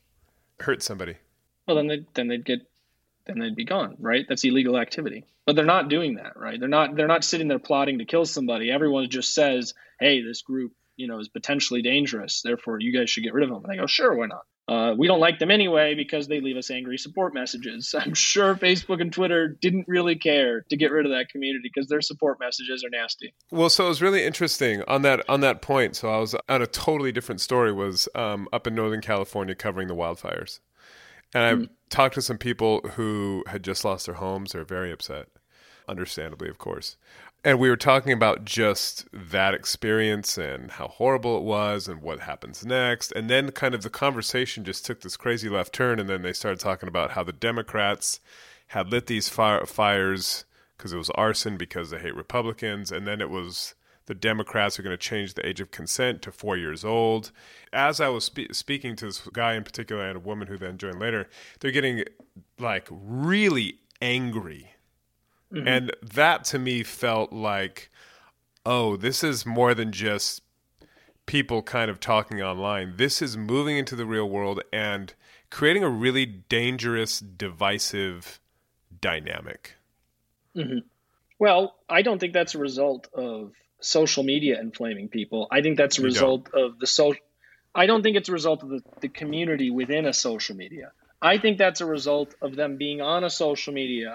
hurt somebody? Well, then they then they'd get then they'd be gone, right? That's illegal activity. But they're not doing that, right? They're not they're not sitting there plotting to kill somebody. Everyone just says, "Hey, this group, you know, is potentially dangerous. Therefore, you guys should get rid of them." And they go, "Sure, why not?" Uh, we don't like them anyway because they leave us angry support messages. I'm sure Facebook and Twitter didn't really care to get rid of that community because their support messages are nasty. Well, so it was really interesting on that on that point. So I was on a totally different story, was um, up in Northern California covering the wildfires. And I mm. talked to some people who had just lost their homes. They're very upset, understandably, of course. And we were talking about just that experience and how horrible it was and what happens next. And then kind of the conversation just took this crazy left turn. And then they started talking about how the Democrats had lit these fire- fires because it was arson because they hate Republicans. And then it was the Democrats are going to change the age of consent to four years old. As I was spe- speaking to this guy in particular and a woman who then joined later, they're getting like really angry. Mm-hmm. And that to me felt like, oh, this is more than just people kind of talking online. This is moving into the real world and creating a really dangerous, divisive dynamic. Mm-hmm. Well, I don't think that's a result of social media inflaming people. I think that's a result of the social. I don't think it's a result of the, the community within a social media. I think that's a result of them being on a social media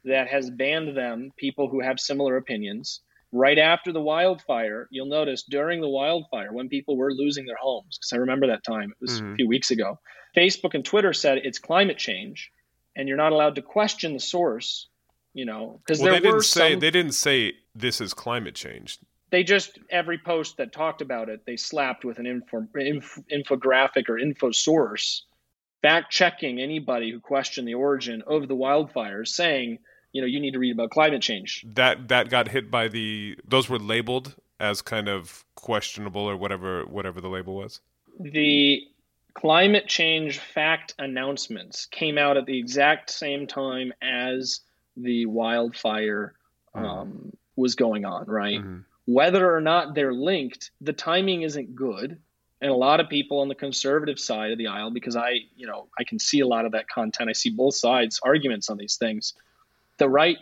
that has banned them, people who have similar opinions. Right after the wildfire, you'll notice during the wildfire, when people were losing their homes, because I remember that time, it was mm-hmm. a few weeks ago, Facebook and Twitter said it's climate change, and you're not allowed to question the source, you know, because well, there they were didn't say some... they didn't say this is climate change. They just, every post that talked about it, they slapped with an info, inf, infographic or info source, fact-checking anybody who questioned the origin of the wildfires, saying, you know, you need to read about climate change. That that got hit by the, those were labeled as kind of questionable or whatever whatever the label was? The climate change fact announcements came out at the exact same time as the wildfire um, mm-hmm. was going on, right? Mm-hmm. Whether or not they're linked, the timing isn't good. And a lot of people on the conservative side of the aisle, because I, you know, I can see a lot of that content. I see both sides arguments on these things. The right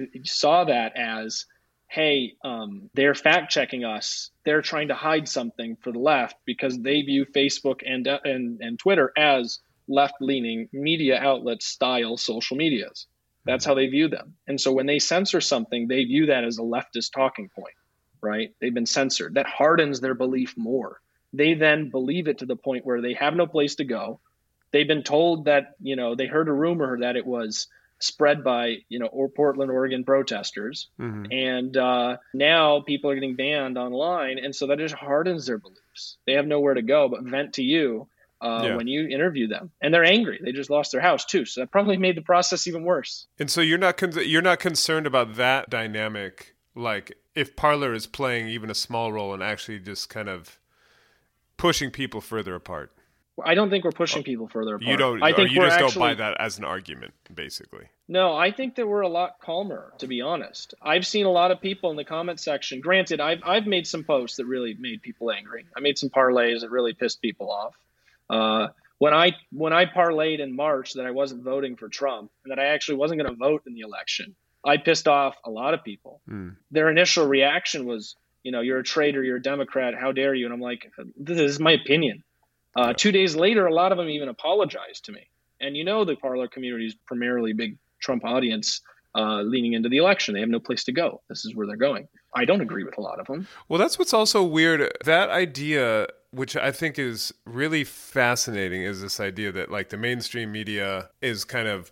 saw that as, hey, um, they're fact checking us. They're trying to hide something for the left because they view Facebook and uh, and, and Twitter as left leaning media outlet style social medias. That's how they view them. And so when they censor something, they view that as a leftist talking point, right? They've been censored. That hardens their belief more. They then believe it to the point where they have no place to go. They've been told that, you know, they heard a rumor that it was spread by, you know, or Portland, Oregon protesters. Mm-hmm. And uh, now people are getting banned online. And so that just hardens their beliefs. They have nowhere to go but vent to you uh, yeah. when you interview them. And they're angry. They just lost their house too. So that probably made the process even worse. And so you're not con- you're not concerned about that dynamic, like if Parler is playing even a small role in actually just kind of pushing people further apart? I don't think we're pushing people further apart. You don't. I think you we're just actually, don't buy that as an argument, basically. No, I think that we're a lot calmer, to be honest. I've seen a lot of people in the comment section. Granted, I've I've made some posts that really made people angry. I made some parlays that really pissed people off. Uh, when I when I parlayed in March that I wasn't voting for Trump and that I actually wasn't going to vote in the election, I pissed off a lot of people. Mm. Their initial reaction was, you know, you're a traitor, you're a Democrat, how dare you? And I'm like, this is my opinion. Uh, two days later, a lot of them even apologized to me. And you know the Parler community is primarily big Trump audience uh, leaning into the election. They have no place to go. This is where they're going. I don't agree with a lot of them. Well, that's what's also weird. That idea, which I think is really fascinating, is this idea that like the mainstream media is kind of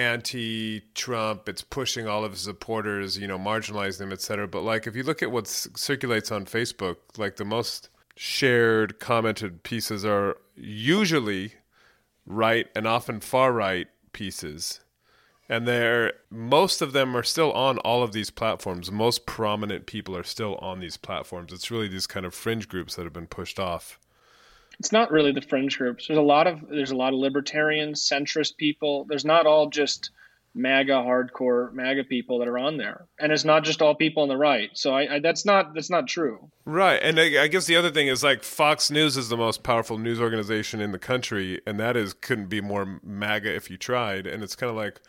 anti-Trump. It's pushing all of his supporters, you know, marginalizing them, et cetera. But like if you look at what circulates on Facebook, like the most shared, commented pieces are usually right and often far right pieces. And they're, most of them are still on all of these platforms. Most prominent people are still on these platforms. It's really these kind of fringe groups that have been pushed off. It's not really the fringe groups. There's a lot of there's a lot of libertarians, centrist people. There's not all just MAGA hardcore MAGA people that are on there, and it's not just all people on the right. So I, I that's not that's not true. Right, and I, I guess the other thing is like Fox News is the most powerful news organization in the country, and that is couldn't be more MAGA if you tried. And it's kind of like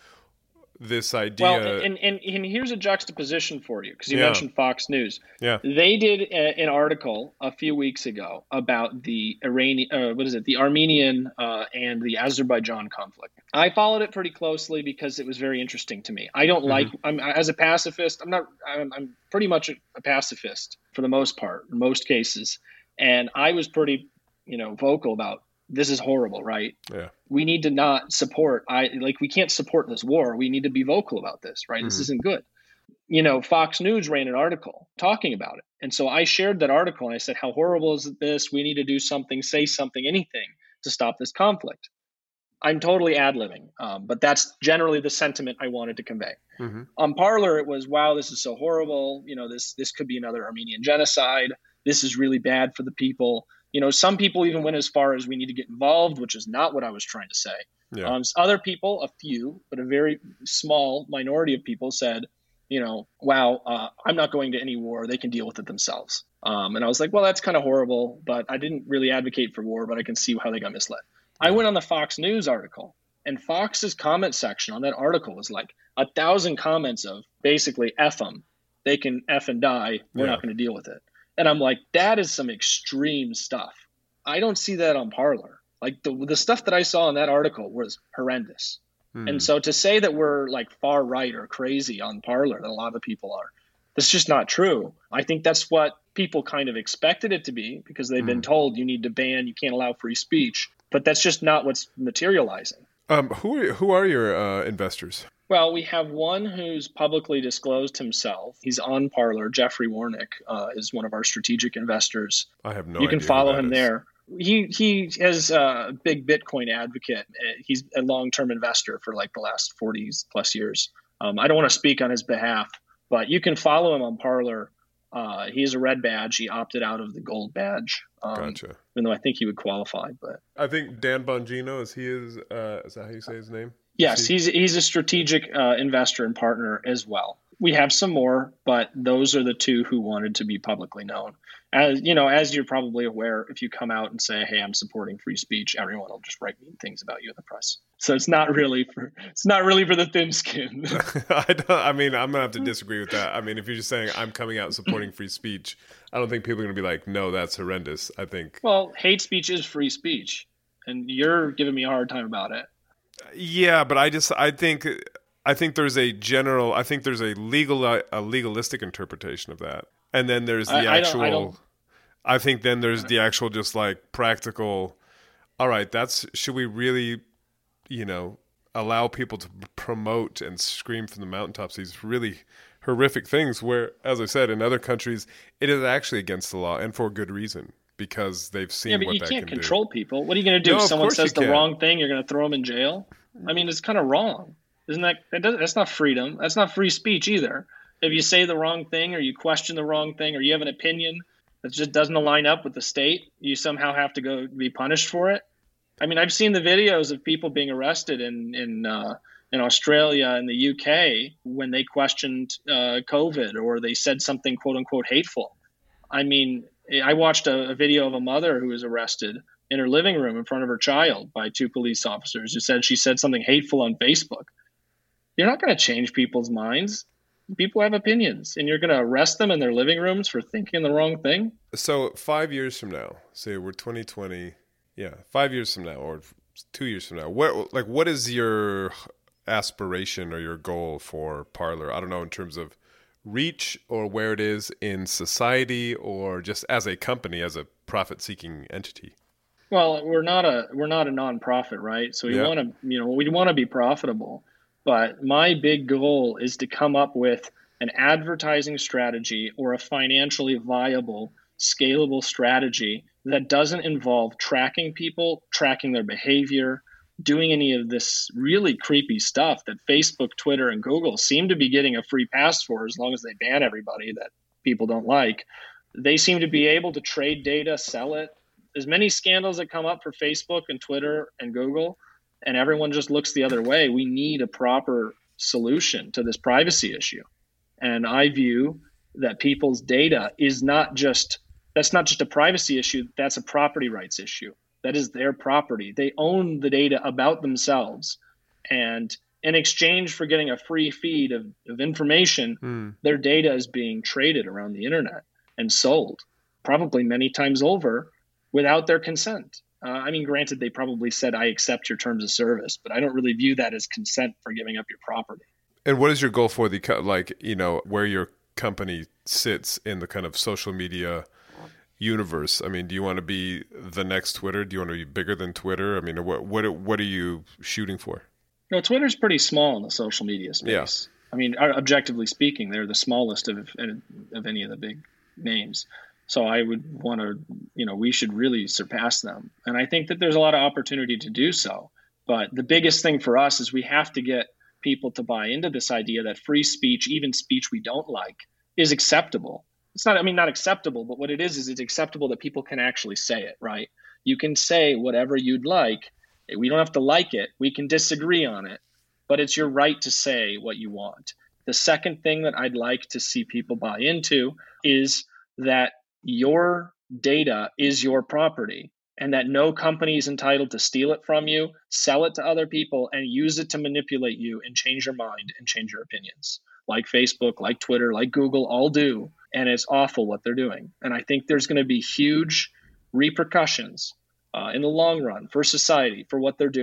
this idea. Well, and and, and here's a juxtaposition for you because you yeah. mentioned Fox News. Yeah, they did a, an article a few weeks ago about the Iranian, uh, what is it, the Armenian uh, and the Azerbaijan conflict. I followed it pretty closely because it was very interesting to me. I don't mm-hmm. like, I'm as a pacifist. I'm not. I'm, I'm pretty much a, a pacifist for the most part, in most cases, and I was pretty, you know, vocal about. This is horrible, right? Yeah. We need to not support, I like, we can't support this war. We need to be vocal about this, right? Mm-hmm. This isn't good. You know, Fox News ran an article talking about it. And so I shared that article and I said, how horrible is this? We need to do something, say something, anything to stop this conflict. I'm totally ad-libbing, um, but that's generally the sentiment I wanted to convey. Mm-hmm. On Parler, it was, wow, this is so horrible. You know, this this could be another Armenian genocide. This is really bad for the people. You know, some people even went as far as we need to get involved, which is not what I was trying to say. Yeah. Um, other people, a few, but a very small minority of people said, you know, wow, uh, I'm not going to any war. They can deal with it themselves. Um, and I was like, well, that's kind of horrible, but I didn't really advocate for war, but I can see how they got misled. Yeah. I went on the Fox News article, and Fox's comment section on that article was like a thousand comments of basically F them. They can F and die. We're yeah. not going to deal with it. And I'm like, that is some extreme stuff. I don't see that on Parler. Like the the stuff that I saw in that article was horrendous. Hmm. And so to say that we're like far right or crazy on Parler, that a lot of people are, that's just not true. I think that's what people kind of expected it to be because they've hmm. been told you need to ban, you can't allow free speech. But that's just not what's materializing. Um, who are, who are your uh, investors? Well, we have one who's publicly disclosed himself. He's on Parler. Jeffrey Warnick uh, is one of our strategic investors. I have no You idea can follow who that him is. there. He he is a big Bitcoin advocate. He's a long-term investor for like the last forty plus years. Um, I don't want to speak on his behalf, but you can follow him on Parler. Uh, he has a red badge. He opted out of the gold badge. Um, Gotcha. Even though I think he would qualify, but I think Dan Bongino is he is uh, is that how you say his name? Yes, he? he's he's a strategic uh, investor and partner as well. We have some more, but those are the two who wanted to be publicly known. As you know, as you're probably aware, if you come out and say, "Hey, I'm supporting free speech," everyone will just write mean things about you in the press. So it's not really for it's not really for the thin skin. I don't. I mean, I'm gonna have to disagree with that. I mean, if you're just saying I'm coming out supporting free speech, I don't think people are gonna be like, "No, that's horrendous." I think. Well, hate speech is free speech, and you're giving me a hard time about it. Yeah, but I just I think I think there's a general I think there's a legal a legalistic interpretation of that, and then there's the I, actual. I, don't, I, don't, I think then there's the actual just like practical. All right, that's should we really, you know, allow people to promote and scream from the mountaintops these really horrific things? Where, as I said, in other countries, it is actually against the law and for good reason. Because they've seen yeah, but what you that can't can control do. people. What are you going to do? No, if of someone course says you the can. wrong thing, you're going to throw them in jail? I mean, it's kind of wrong. Isn't that, that does, that's not freedom. That's not free speech either. If you say the wrong thing or you question the wrong thing or you have an opinion that just doesn't align up with the state, you somehow have to go be punished for it. I mean, I've seen the videos of people being arrested in, in, uh, in Australia and the U K when they questioned uh, COVID or they said something quote unquote hateful. I mean, I watched a, a video of a mother who was arrested in her living room in front of her child by two police officers who said she said something hateful on Facebook. You're not going to change people's minds. People have opinions, and you're going to arrest them in their living rooms for thinking the wrong thing? So five years from now, say we're twenty twenty, yeah, five years from now or two years from now, what like what is your aspiration or your goal for Parler? I don't know, in terms of reach or where it is in society or just as a company, as a profit-seeking entity? Well, we're not a we're not a nonprofit, right? So we Yeah. want to, you know, we want to be profitable. But my big goal is to come up with an advertising strategy or a financially viable, scalable strategy that doesn't involve tracking people, tracking their behavior, doing any of this really creepy stuff that Facebook, Twitter, and Google seem to be getting a free pass for as long as they ban everybody that people don't like. They seem to be able to trade data, sell it. There's many scandals that come up for Facebook and Twitter and Google, and everyone just looks the other way. We need a proper solution to this privacy issue. And I view that people's data is not just, that's not just a privacy issue, that's a property rights issue. That is their property. They own the data about themselves. And in exchange for getting a free feed of, of information, mm. their data is being traded around the internet and sold, probably many times over, without their consent. Uh, I mean, granted, they probably said, I accept your terms of service, but I don't really view that as consent for giving up your property. And what is your goal for the, co- like, you know, where your company sits in the kind of social media universe? I mean, do you want to be the next Twitter? Do you want to be bigger than Twitter? I mean, what what what are you shooting for? No, Twitter's pretty small in the social media space. Yeah. I mean, objectively speaking, they're the smallest of of any of the big names. So I would want to, you know, we should really surpass them. And I think that there's a lot of opportunity to do so. But the biggest thing for us is we have to get people to buy into this idea that free speech, even speech we don't like, is acceptable. It's not, I mean, not acceptable, but what it is, is it's acceptable that people can actually say it, right? You can say whatever you'd like. We don't have to like it. We can disagree on it, but it's your right to say what you want. The second thing that I'd like to see people buy into is that your data is your property and that no company is entitled to steal it from you, sell it to other people, and use it to manipulate you and change your mind and change your opinions, like Facebook, like Twitter, like Google, all do. And it's awful what they're doing. And I think there's going to be huge repercussions uh, in the long run for society for what they're doing.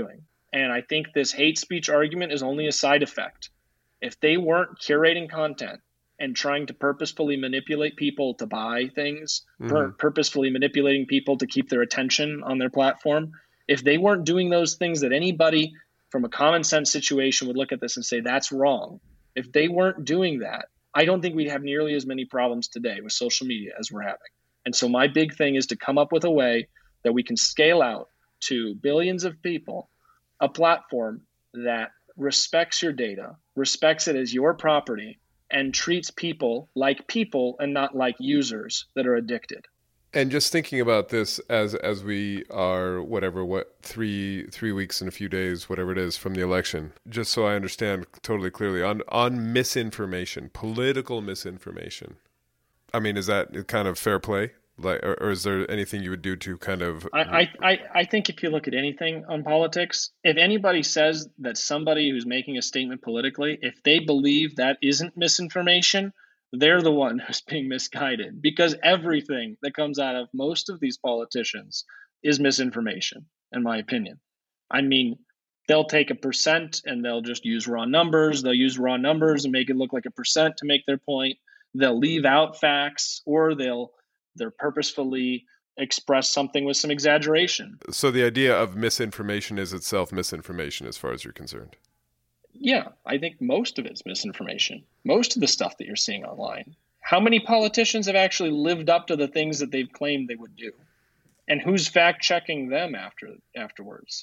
And I think this hate speech argument is only a side effect. If they weren't curating content and trying to purposefully manipulate people to buy things, mm-hmm. pur- purposefully manipulating people to keep their attention on their platform, if they weren't doing those things that anybody from a common sense situation would look at this and say, that's wrong. If they weren't doing that, I don't think we'd have nearly as many problems today with social media as we're having. And so my big thing is to come up with a way that we can scale out to billions of people, a platform that respects your data, respects it as your property, and treats people like people and not like users that are addicted. And just thinking about this as as we are, whatever, what, three three weeks and a few days, whatever it is, from the election, just so I understand totally clearly, on, on misinformation, political misinformation, I mean, is that kind of fair play? Like, or, or is there anything you would do to kind of... I, I, I think if you look at anything on politics, if anybody says that somebody who's making a statement politically, if they believe that isn't misinformation, they're the one who's being misguided, because everything that comes out of most of these politicians is misinformation, in my opinion. I mean, they'll take a percent and they'll just use raw numbers. They'll use raw numbers and make it look like a percent to make their point. They'll leave out facts, or they'll they're purposefully express something with some exaggeration. So the idea of misinformation is itself misinformation as far as you're concerned? Yeah, I think most of it's misinformation. Most of the stuff that you're seeing online. How many politicians have actually lived up to the things that they've claimed they would do? And who's fact-checking them after afterwards?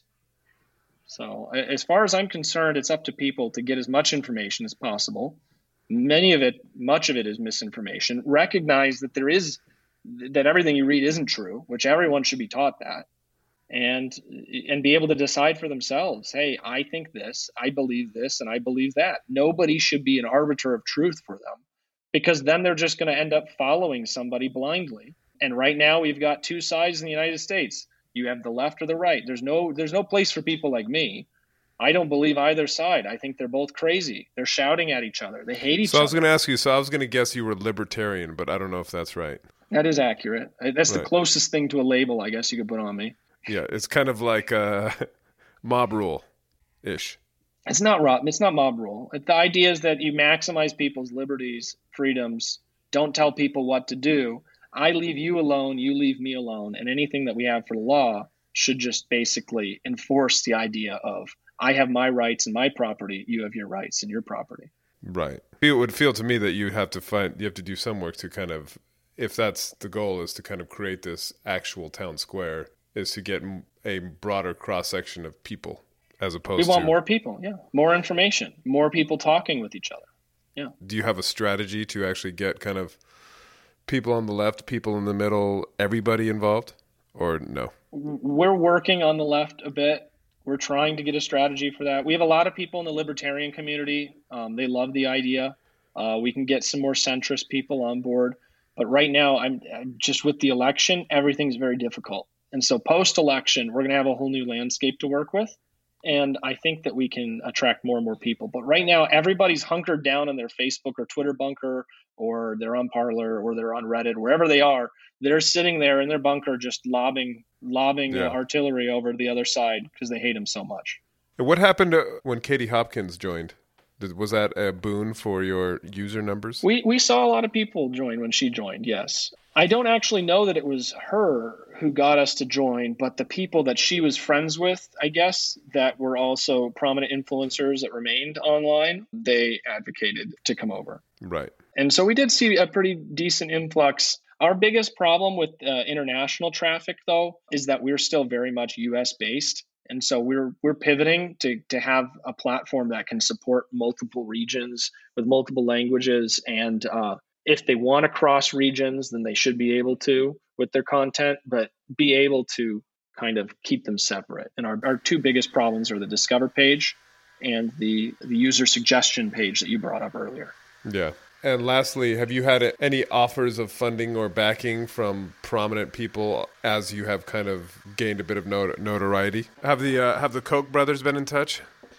So as far as I'm concerned, it's up to people to get as much information as possible. Many of it, much of it is misinformation. Recognize that there is that everything you read isn't true, which everyone should be taught that, and and be able to decide for themselves, hey, I think this, I believe this, and I believe that. Nobody should be an arbiter of truth for them, because then they're just going to end up following somebody blindly. And right now we've got two sides in the United States. You have the left or the right. There's no there's no place for people like me. I don't believe either side. I think they're both crazy. They're shouting at each other. They hate each so other. So I was going to ask you, so I was going to guess you were libertarian, but I don't know if that's right. That is accurate. That's right. The closest thing to a label, I guess, you could put on me. Yeah, it's kind of like uh, mob rule-ish. It's not mob. It's not mob rule. The idea is that you maximize people's liberties, freedoms. Don't tell people what to do. I leave you alone. You leave me alone. And anything that we have for the law should just basically enforce the idea of I have my rights and my property. You have your rights and your property. Right. It would feel to me that you have to find you have to do some work to kind of, if that's the goal, is to kind of create this actual town square, is to get a broader cross-section of people as opposed to... We want to, more people, yeah. More information, more people talking with each other, yeah. Do you have a strategy to actually get kind of people on the left, people in the middle, everybody involved, or no? We're working on the left a bit. We're trying to get a strategy for that. We have a lot of people in the libertarian community. Um, they love the idea. Uh, we can get some more centrist people on board. But right now, I'm, I'm just with the election, everything's very difficult. And so post-election, we're going to have a whole new landscape to work with. And I think that we can attract more and more people. But right now, everybody's hunkered down in their Facebook or Twitter bunker, or they're on Parler, or they're on Reddit, wherever they are. They're sitting there in their bunker just lobbing lobbing yeah. uh, artillery over to the other side because they hate him so much. What happened to, when Katie Hopkins joined? Did, was that a boon for your user numbers? We we saw a lot of people join when she joined, yes. I don't actually know that it was her who got us to join, but the people that she was friends with, I guess, that were also prominent influencers that remained online, they advocated to come over. Right. And so we did see a pretty decent influx. Our biggest problem with uh, international traffic, though, is that we're still very much U S based. And so we're we're pivoting to to have a platform that can support multiple regions with multiple languages. And uh, if they want to cross regions, then they should be able to with their content, but be able to kind of keep them separate. And our, our two biggest problems are the Discover page and the the user suggestion page that you brought up earlier. Yeah. And lastly, have you had any offers of funding or backing from prominent people as you have kind of gained a bit of not- notoriety? Have the uh, have the Koch brothers been in touch?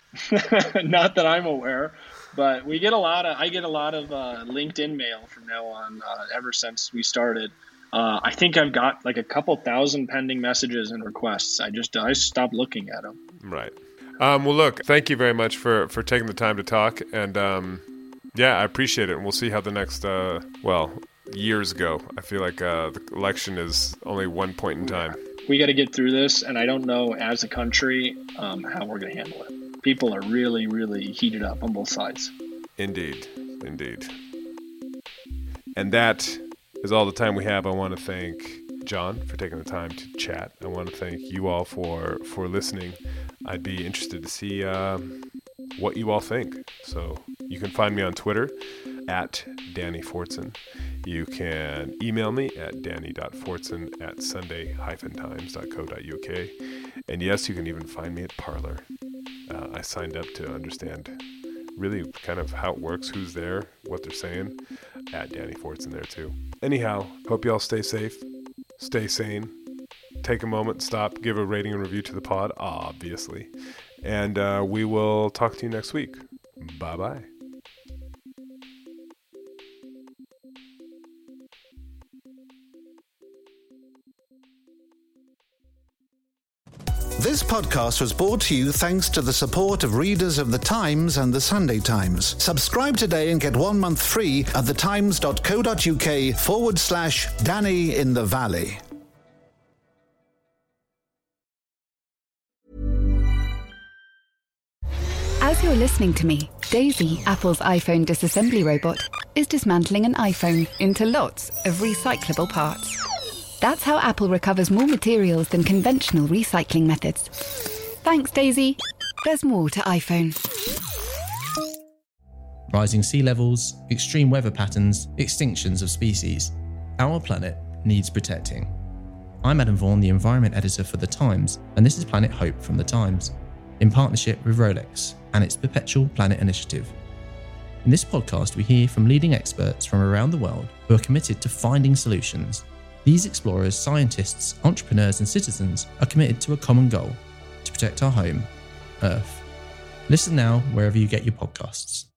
Not that I'm aware, but we get a lot of I get a lot of uh, LinkedIn mail from now on. Uh, ever since we started, uh, I think I've got like a couple thousand pending messages and requests. I just I stopped looking at them. Right. Um, well, look, thank you very much for, for taking the time to talk. And um, yeah, I appreciate it. And we'll see how the next, uh, well, years go. I feel like uh, the election is only one point in time. We got to get through this. And I don't know as a country um, how we're going to handle it. People are really, really heated up on both sides. Indeed. Indeed. And that is all the time we have. I want to thank John for taking the time to chat. I want to thank you all for, for listening. I'd be interested to see uh, what you all think. So you can find me on Twitter at Danny Fortson. You can email me at danny dot fortson at sunday dash times dot co dot u k. And yes, you can even find me at Parler. Uh, I signed up to understand really kind of how it works, who's there, what they're saying, at Danny Fortson there too. Anyhow, hope you all stay safe, stay sane, take a moment, stop, give a rating and review to the pod, obviously. And uh, we will talk to you next week. Bye-bye. This podcast was brought to you thanks to the support of readers of The Times and The Sunday Times. Subscribe today and get one month free at thetimes.co.uk forward slash Danny in the Valley. As you're listening to me, Daisy, Apple's iPhone disassembly robot, is dismantling an iPhone into lots of recyclable parts. That's how Apple recovers more materials than conventional recycling methods. Thanks, Daisy. There's more to iPhone. Rising sea levels, extreme weather patterns, extinctions of species. Our planet needs protecting. I'm Adam Vaughan, the environment editor for The Times, and this is Planet Hope from The Times, in partnership with Rolex and its Perpetual Planet Initiative. In this podcast, we hear from leading experts from around the world who are committed to finding solutions. These explorers, scientists, entrepreneurs and citizens are committed to a common goal, to protect our home, Earth. Listen now wherever you get your podcasts.